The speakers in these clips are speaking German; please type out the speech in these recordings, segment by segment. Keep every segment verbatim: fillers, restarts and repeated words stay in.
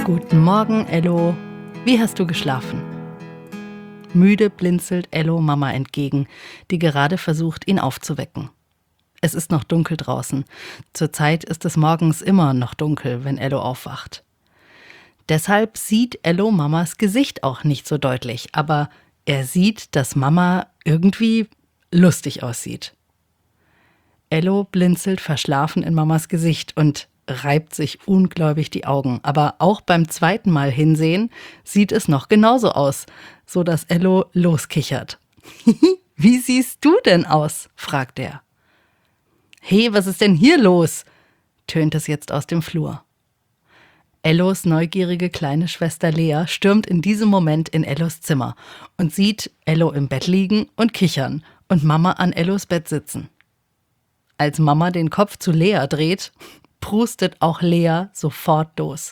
Guten Morgen, Ello. Wie hast du geschlafen? Müde blinzelt Ello Mama entgegen, die gerade versucht, ihn aufzuwecken. Es ist noch dunkel draußen. Zurzeit ist es morgens immer noch dunkel, wenn Ello aufwacht. Deshalb sieht Ello Mamas Gesicht auch nicht so deutlich, aber er sieht, dass Mama irgendwie lustig aussieht. Ello blinzelt verschlafen in Mamas Gesicht und reibt sich ungläubig die Augen. Aber auch beim zweiten Mal hinsehen sieht es noch genauso aus, so dass Ello loskichert. »Wie siehst du denn aus?« fragt er. »Hey, was ist denn hier los?« tönt es jetzt aus dem Flur. Ellos neugierige kleine Schwester Lea stürmt in diesem Moment in Ellos Zimmer und sieht Ello im Bett liegen und kichern und Mama an Ellos Bett sitzen. Als Mama den Kopf zu Lea dreht, prustet auch Lea sofort los.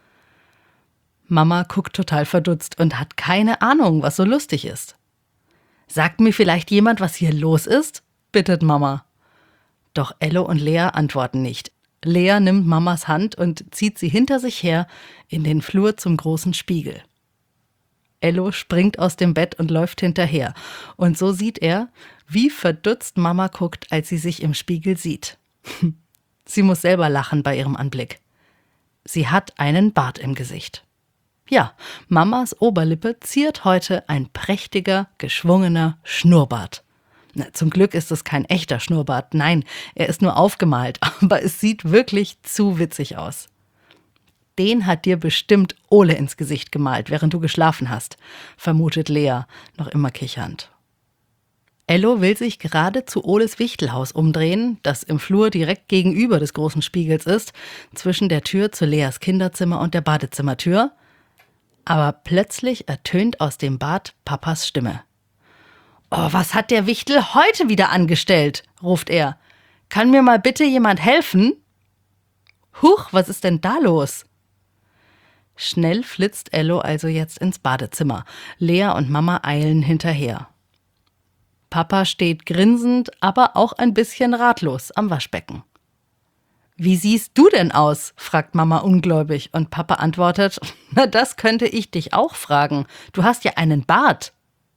Mama guckt total verdutzt und hat keine Ahnung, was so lustig ist. »Sagt mir vielleicht jemand, was hier los ist?« bittet Mama. Doch Ello und Lea antworten nicht. Lea nimmt Mamas Hand und zieht sie hinter sich her in den Flur zum großen Spiegel. Ello springt aus dem Bett und läuft hinterher. Und so sieht er, wie verdutzt Mama guckt, als sie sich im Spiegel sieht. Sie muss selber lachen bei ihrem Anblick. Sie hat einen Bart im Gesicht. Ja, Mamas Oberlippe ziert heute ein prächtiger, geschwungener Schnurrbart. Na, zum Glück ist es kein echter Schnurrbart, nein, er ist nur aufgemalt, aber es sieht wirklich zu witzig aus. Den hat dir bestimmt Ole ins Gesicht gemalt, während du geschlafen hast, vermutet Lea, noch immer kichernd. Ello will sich gerade zu Oles Wichtelhaus umdrehen, das im Flur direkt gegenüber des großen Spiegels ist, zwischen der Tür zu Leas Kinderzimmer und der Badezimmertür. Aber plötzlich ertönt aus dem Bad Papas Stimme. »Oh, was hat der Wichtel heute wieder angestellt?« ruft er. »Kann mir mal bitte jemand helfen?« »Huch, was ist denn da los?« Schnell flitzt Ello also jetzt ins Badezimmer. Lea und Mama eilen hinterher. Papa steht grinsend, aber auch ein bisschen ratlos am Waschbecken. »Wie siehst du denn aus?« fragt Mama ungläubig und Papa antwortet, »Na, das könnte ich dich auch fragen. Du hast ja einen Bart.«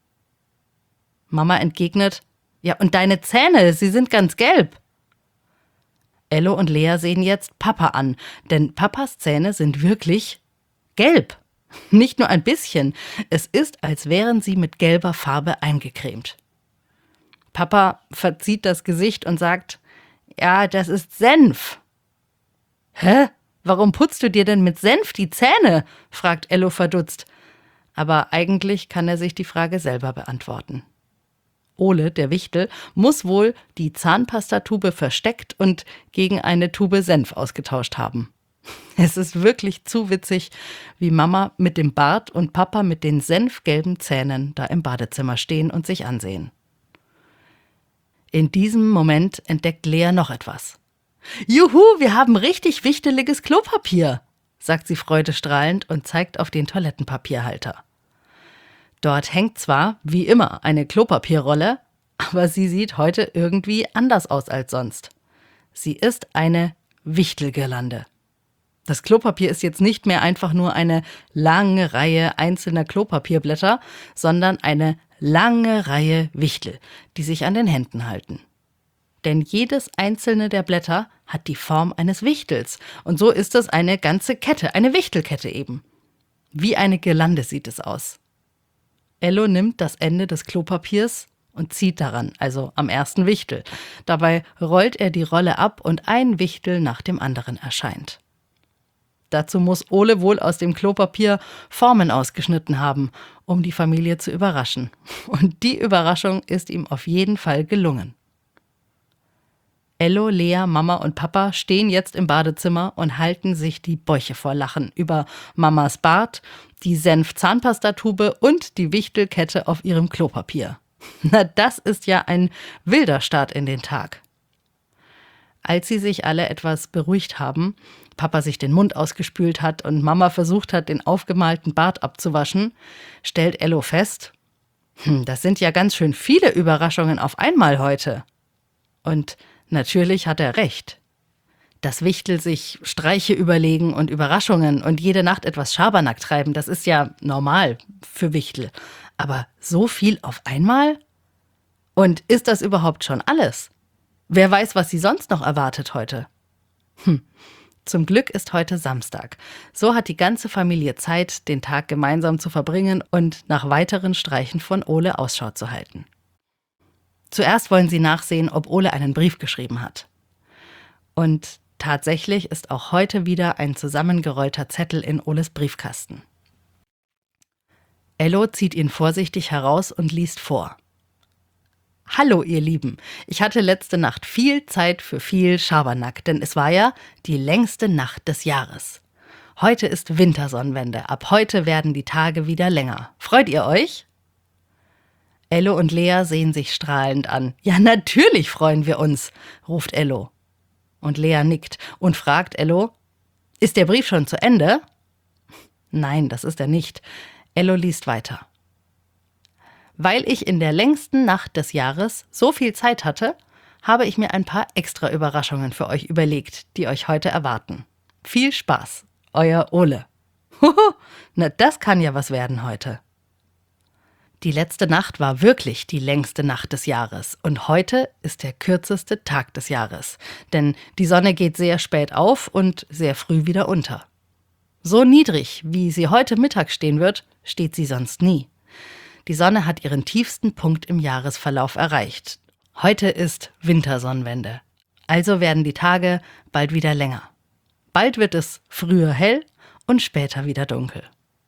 Mama entgegnet, »Ja, und deine Zähne, sie sind ganz gelb.« Ello und Lea sehen jetzt Papa an, denn Papas Zähne sind wirklich gelb. Nicht nur ein bisschen, es ist, als wären sie mit gelber Farbe eingecremt. Papa verzieht das Gesicht und sagt, »Ja, das ist Senf.« »Hä? Warum putzt du dir denn mit Senf die Zähne?« fragt Ello verdutzt. Aber eigentlich kann er sich die Frage selber beantworten. Ole, der Wichtel, muss wohl die Zahnpastatube versteckt und gegen eine Tube Senf ausgetauscht haben. Es ist wirklich zu witzig, wie Mama mit dem Bart und Papa mit den senfgelben Zähnen da im Badezimmer stehen und sich ansehen. In diesem Moment entdeckt Lea noch etwas. »Juhu, wir haben richtig wichteliges Klopapier«, sagt sie freudestrahlend und zeigt auf den Toilettenpapierhalter. Dort hängt zwar, wie immer, eine Klopapierrolle, aber sie sieht heute irgendwie anders aus als sonst. Sie ist eine Wichtelgirlande. Das Klopapier ist jetzt nicht mehr einfach nur eine lange Reihe einzelner Klopapierblätter, sondern eine lange Reihe Wichtel, die sich an den Händen halten. Denn jedes einzelne der Blätter hat die Form eines Wichtels und so ist es eine ganze Kette, eine Wichtelkette eben. Wie eine Girlande sieht es aus. Ello nimmt das Ende des Klopapiers und zieht daran, also am ersten Wichtel. Dabei rollt er die Rolle ab und ein Wichtel nach dem anderen erscheint. Dazu muss Ole wohl aus dem Klopapier Formen ausgeschnitten haben, um die Familie zu überraschen. Und die Überraschung ist ihm auf jeden Fall gelungen. Ello, Lea, Mama und Papa stehen jetzt im Badezimmer und halten sich die Bäuche vor Lachen über Mamas Bart, die Senf-Zahnpastatube und die Wichtelkette auf ihrem Klopapier. Na, das ist ja ein wilder Start in den Tag. Als sie sich alle etwas beruhigt haben, Papa sich den Mund ausgespült hat und Mama versucht hat, den aufgemalten Bart abzuwaschen, stellt Ello fest, hm, das sind ja ganz schön viele Überraschungen auf einmal heute. Und natürlich hat er recht. Dass Wichtel sich Streiche überlegen und Überraschungen und jede Nacht etwas Schabernack treiben, das ist ja normal für Wichtel. Aber so viel auf einmal? Und ist das überhaupt schon alles? Wer weiß, was sie sonst noch erwartet heute? Hm. Zum Glück ist heute Samstag. So hat die ganze Familie Zeit, den Tag gemeinsam zu verbringen und nach weiteren Streichen von Ole Ausschau zu halten. Zuerst wollen sie nachsehen, ob Ole einen Brief geschrieben hat. Und tatsächlich ist auch heute wieder ein zusammengerollter Zettel in Oles Briefkasten. Ello zieht ihn vorsichtig heraus und liest vor. Hallo ihr Lieben, ich hatte letzte Nacht viel Zeit für viel Schabernack, denn es war ja die längste Nacht des Jahres. Heute ist Wintersonnenwende, ab heute werden die Tage wieder länger. Freut ihr euch? Ello und Lea sehen sich strahlend an. Ja, natürlich freuen wir uns, ruft Ello. Und Lea nickt und fragt Ello, ist der Brief schon zu Ende? Nein, das ist er nicht. Ello liest weiter. Weil ich in der längsten Nacht des Jahres so viel Zeit hatte, habe ich mir ein paar extra Überraschungen für euch überlegt, die euch heute erwarten. Viel Spaß, euer Ole. Huhu, na das kann ja was werden heute. Die letzte Nacht war wirklich die längste Nacht des Jahres und heute ist der kürzeste Tag des Jahres, denn die Sonne geht sehr spät auf und sehr früh wieder unter. So niedrig, wie sie heute Mittag stehen wird, steht sie sonst nie. Die Sonne hat ihren tiefsten Punkt im Jahresverlauf erreicht. Heute ist Wintersonnenwende. Also werden die Tage bald wieder länger. Bald wird es früher hell und später wieder dunkel.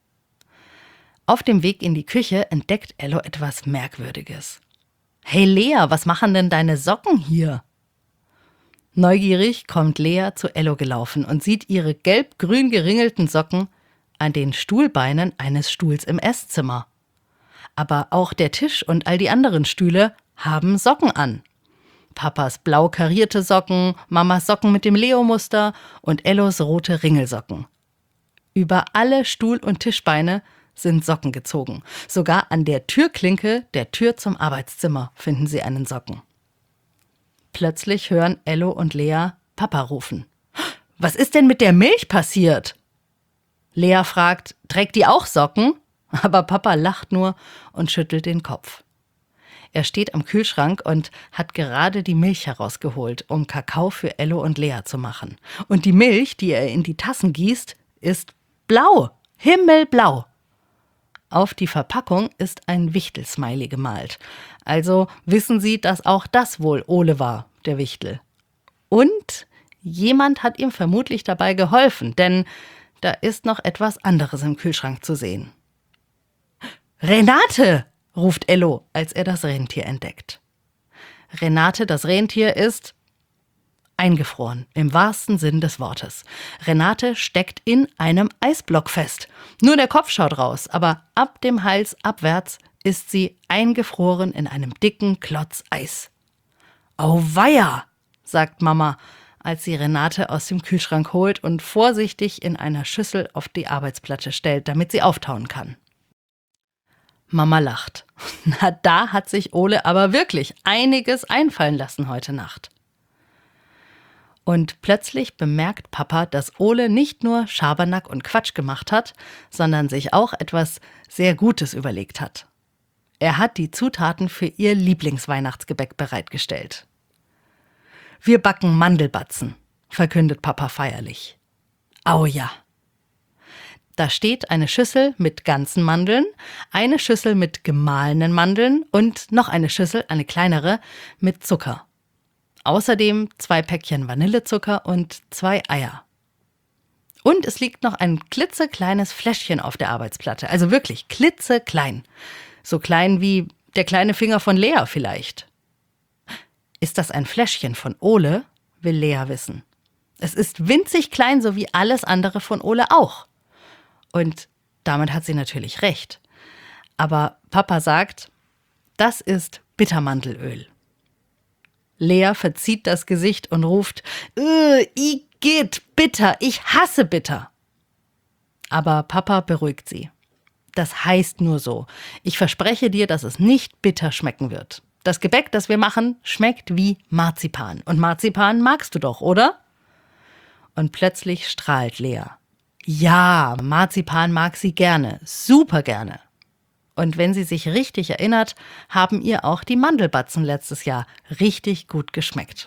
Auf dem Weg in die Küche entdeckt Ello etwas Merkwürdiges. Hey Lea, was machen denn deine Socken hier? Neugierig kommt Lea zu Ello gelaufen und sieht ihre gelb-grün geringelten Socken an den Stuhlbeinen eines Stuhls im Esszimmer. Aber auch der Tisch und all die anderen Stühle haben Socken an. Papas blau karierte Socken, Mamas Socken mit dem Leo-Muster und Ellos rote Ringelsocken. Über alle Stuhl- und Tischbeine sind Socken gezogen. Sogar an der Türklinke der Tür zum Arbeitszimmer finden sie einen Socken. Plötzlich hören Ello und Lea Papa rufen. Was ist denn mit der Milch passiert? Lea fragt, trägt die auch Socken? Aber Papa lacht nur und schüttelt den Kopf. Er steht am Kühlschrank und hat gerade die Milch herausgeholt, um Kakao für Ello und Lea zu machen. Und die Milch, die er in die Tassen gießt, ist blau, himmelblau. Auf die Verpackung ist ein Wichtel-Smiley gemalt. Also wissen Sie, dass auch das wohl Ole war, der Wichtel. Und jemand hat ihm vermutlich dabei geholfen, denn da ist noch etwas anderes im Kühlschrank zu sehen. Renate, ruft Ello, als er das Rentier entdeckt. Renate, das Rentier, ist eingefroren, im wahrsten Sinn des Wortes. Renate steckt in einem Eisblock fest. Nur der Kopf schaut raus, aber ab dem Hals abwärts ist sie eingefroren in einem dicken Klotz Eis. Auweia, sagt Mama, als sie Renate aus dem Kühlschrank holt und vorsichtig in einer Schüssel auf die Arbeitsplatte stellt, damit sie auftauen kann. Mama lacht. Na, da hat sich Ole aber wirklich einiges einfallen lassen heute Nacht. Und plötzlich bemerkt Papa, dass Ole nicht nur Schabernack und Quatsch gemacht hat, sondern sich auch etwas sehr Gutes überlegt hat. Er hat die Zutaten für ihr Lieblingsweihnachtsgebäck bereitgestellt. Wir backen Mandelbatzen, verkündet Papa feierlich. Au ja. Da steht eine Schüssel mit ganzen Mandeln, eine Schüssel mit gemahlenen Mandeln und noch eine Schüssel, eine kleinere, mit Zucker. Außerdem zwei Päckchen Vanillezucker und zwei Eier. Und es liegt noch ein klitzekleines Fläschchen auf der Arbeitsplatte, also wirklich klitzeklein. So klein wie der kleine Finger von Lea vielleicht. Ist das ein Fläschchen von Ole? Will Lea wissen. Es ist winzig klein, so wie alles andere von Ole auch. Und damit hat sie natürlich recht. Aber Papa sagt, das ist Bittermandelöl. Lea verzieht das Gesicht und ruft, Igitt, bitter, ich hasse bitter. Aber Papa beruhigt sie. Das heißt nur so. Ich verspreche dir, dass es nicht bitter schmecken wird. Das Gebäck, das wir machen, schmeckt wie Marzipan. Und Marzipan magst du doch, oder? Und plötzlich strahlt Lea. Ja, Marzipan mag sie gerne, super gerne. Und wenn sie sich richtig erinnert, haben ihr auch die Mandelbatzen letztes Jahr richtig gut geschmeckt.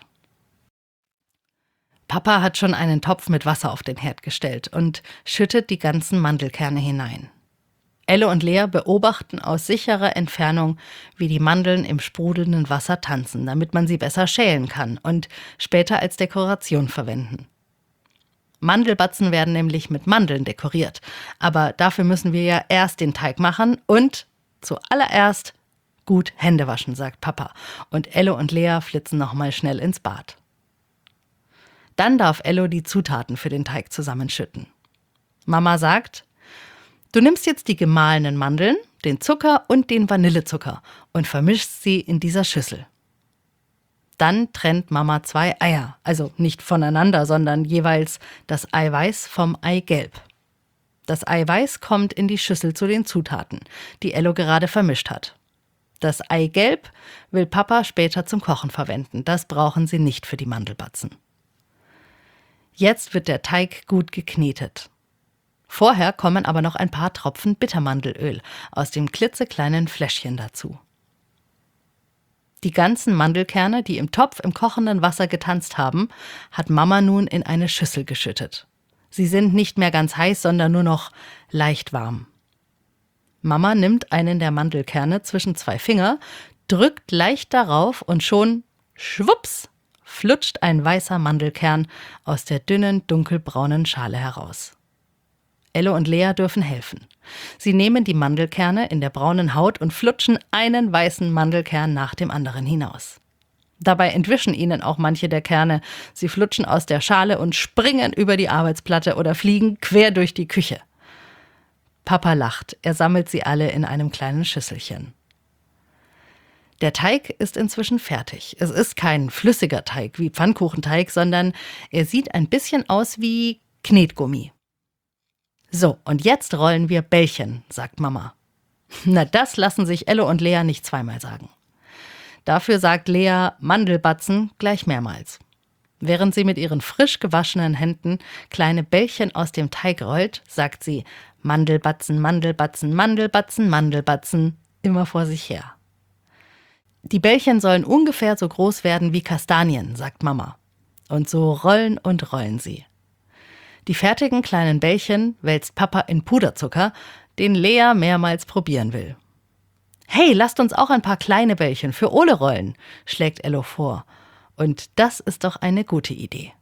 Papa hat schon einen Topf mit Wasser auf den Herd gestellt und schüttet die ganzen Mandelkerne hinein. Elle und Lea beobachten aus sicherer Entfernung, wie die Mandeln im sprudelnden Wasser tanzen, damit man sie besser schälen kann und später als Dekoration verwenden. Mandelbatzen werden nämlich mit Mandeln dekoriert, aber dafür müssen wir ja erst den Teig machen und zuallererst gut Hände waschen, sagt Papa. Und Elle und Lea flitzen nochmal schnell ins Bad. Dann darf Ello die Zutaten für den Teig zusammenschütten. Mama sagt: Du nimmst jetzt die gemahlenen Mandeln, den Zucker und den Vanillezucker und vermischst sie in dieser Schüssel. Dann trennt Mama zwei Eier, also nicht voneinander, sondern jeweils das Eiweiß vom Eigelb. Das Eiweiß kommt in die Schüssel zu den Zutaten, die Ello gerade vermischt hat. Das Eigelb will Papa später zum Kochen verwenden, das brauchen sie nicht für die Mandelbatzen. Jetzt wird der Teig gut geknetet. Vorher kommen aber noch ein paar Tropfen Bittermandelöl aus dem klitzekleinen Fläschchen dazu. Die ganzen Mandelkerne, die im Topf im kochenden Wasser getanzt haben, hat Mama nun in eine Schüssel geschüttet. Sie sind nicht mehr ganz heiß, sondern nur noch leicht warm. Mama nimmt einen der Mandelkerne zwischen zwei Finger, drückt leicht darauf und schon, schwupps, flutscht ein weißer Mandelkern aus der dünnen, dunkelbraunen Schale heraus. Elle und Lea dürfen helfen. Sie nehmen die Mandelkerne in der braunen Haut und flutschen einen weißen Mandelkern nach dem anderen hinaus. Dabei entwischen ihnen auch manche der Kerne. Sie flutschen aus der Schale und springen über die Arbeitsplatte oder fliegen quer durch die Küche. Papa lacht. Er sammelt sie alle in einem kleinen Schüsselchen. Der Teig ist inzwischen fertig. Es ist kein flüssiger Teig wie Pfannkuchenteig, sondern er sieht ein bisschen aus wie Knetgummi. So, und jetzt rollen wir Bällchen, sagt Mama. Na, das lassen sich Elle und Lea nicht zweimal sagen. Dafür sagt Lea Mandelbatzen gleich mehrmals. Während sie mit ihren frisch gewaschenen Händen kleine Bällchen aus dem Teig rollt, sagt sie Mandelbatzen, Mandelbatzen, Mandelbatzen, Mandelbatzen, immer vor sich her. Die Bällchen sollen ungefähr so groß werden wie Kastanien, sagt Mama. Und so rollen und rollen sie. Die fertigen kleinen Bällchen wälzt Papa in Puderzucker, den Lea mehrmals probieren will. »Hey, lasst uns auch ein paar kleine Bällchen für Ole rollen«, schlägt Ello vor. Und das ist doch eine gute Idee.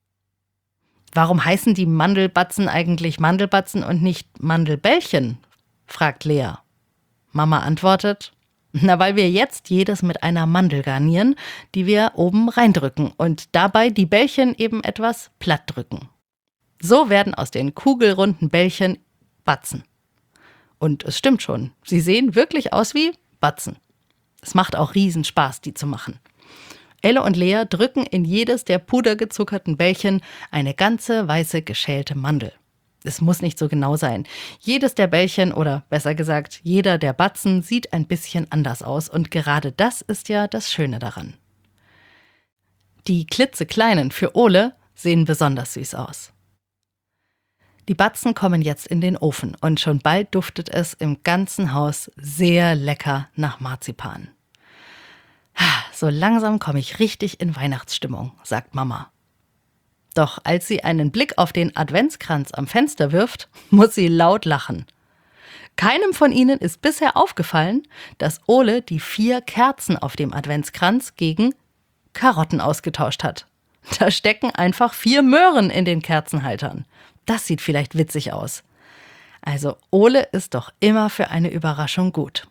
»Warum heißen die Mandelbatzen eigentlich Mandelbatzen und nicht Mandelbällchen?«, fragt Lea. Mama antwortet: Na, weil wir jetzt jedes mit einer Mandel garnieren, die wir oben reindrücken und dabei die Bällchen eben etwas platt drücken. So werden aus den kugelrunden Bällchen Batzen. Und es stimmt schon, sie sehen wirklich aus wie Batzen. Es macht auch riesen Spaß, die zu machen. Elle und Lea drücken in jedes der pudergezuckerten Bällchen eine ganze weiße geschälte Mandel. Es muss nicht so genau sein. Jedes der Bällchen oder besser gesagt, jeder der Batzen sieht ein bisschen anders aus und gerade das ist ja das Schöne daran. Die klitzekleinen für Ole sehen besonders süß aus. Die Batzen kommen jetzt in den Ofen und schon bald duftet es im ganzen Haus sehr lecker nach Marzipan. So langsam komme ich richtig in Weihnachtsstimmung, sagt Mama. Doch als sie einen Blick auf den Adventskranz am Fenster wirft, muss sie laut lachen. Keinem von ihnen ist bisher aufgefallen, dass Ole die vier Kerzen auf dem Adventskranz gegen Karotten ausgetauscht hat. Da stecken einfach vier Möhren in den Kerzenhaltern. Das sieht vielleicht witzig aus. Also Ole ist doch immer für eine Überraschung gut.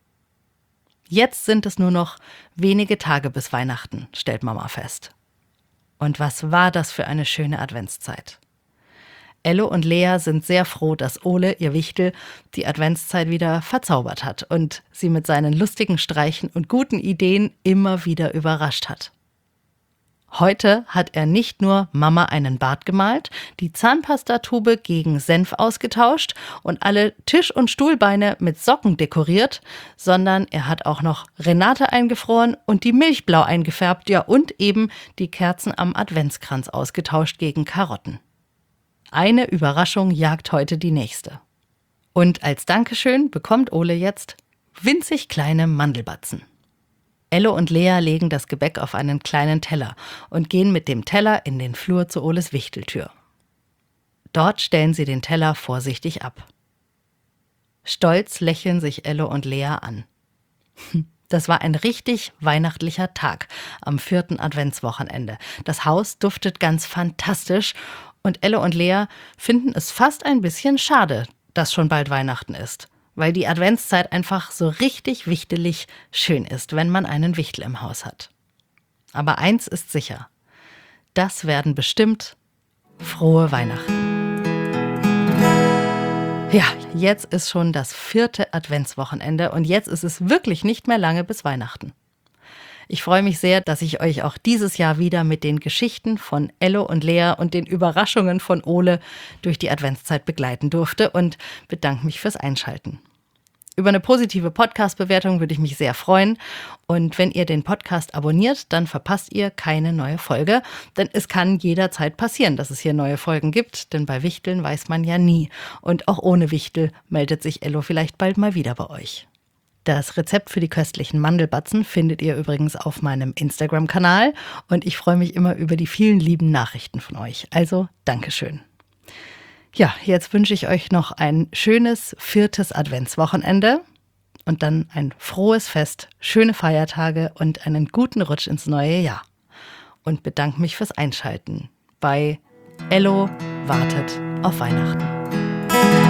Jetzt sind es nur noch wenige Tage bis Weihnachten, stellt Mama fest. Und was war das für eine schöne Adventszeit. Ello und Lea sind sehr froh, dass Ole, ihr Wichtel, die Adventszeit wieder verzaubert hat und sie mit seinen lustigen Streichen und guten Ideen immer wieder überrascht hat. Heute hat er nicht nur Mama einen Bart gemalt, die Zahnpastatube gegen Senf ausgetauscht und alle Tisch- und Stuhlbeine mit Socken dekoriert, sondern er hat auch noch Renate eingefroren und die Milch blau eingefärbt, ja und eben die Kerzen am Adventskranz ausgetauscht gegen Karotten. Eine Überraschung jagt heute die nächste. Und als Dankeschön bekommt Ole jetzt winzig kleine Mandelbatzen. Ello und Lea legen das Gebäck auf einen kleinen Teller und gehen mit dem Teller in den Flur zu Oles Wichteltür. Dort stellen sie den Teller vorsichtig ab. Stolz lächeln sich Ello und Lea an. Das war ein richtig weihnachtlicher Tag am vierten Adventswochenende. Das Haus duftet ganz fantastisch und Ello und Lea finden es fast ein bisschen schade, dass schon bald Weihnachten ist. Weil die Adventszeit einfach so richtig wichtelig schön ist, wenn man einen Wichtel im Haus hat. Aber eins ist sicher, das werden bestimmt frohe Weihnachten. Ja, jetzt ist schon das vierte Adventswochenende und jetzt ist es wirklich nicht mehr lange bis Weihnachten. Ich freue mich sehr, dass ich euch auch dieses Jahr wieder mit den Geschichten von Ello und Lea und den Überraschungen von Ole durch die Adventszeit begleiten durfte und bedanke mich fürs Einschalten. Über eine positive Podcast-Bewertung würde ich mich sehr freuen. Und wenn ihr den Podcast abonniert, dann verpasst ihr keine neue Folge. Denn es kann jederzeit passieren, dass es hier neue Folgen gibt. Denn bei Wichteln weiß man ja nie. Und auch ohne Wichtel meldet sich Ello vielleicht bald mal wieder bei euch. Das Rezept für die köstlichen Mandelbatzen findet ihr übrigens auf meinem Instagram-Kanal. Und ich freue mich immer über die vielen lieben Nachrichten von euch. Also Dankeschön. Ja, jetzt wünsche ich euch noch ein schönes viertes Adventswochenende und dann ein frohes Fest, schöne Feiertage und einen guten Rutsch ins neue Jahr. Und bedanke mich fürs Einschalten bei Ello wartet auf Weihnachten.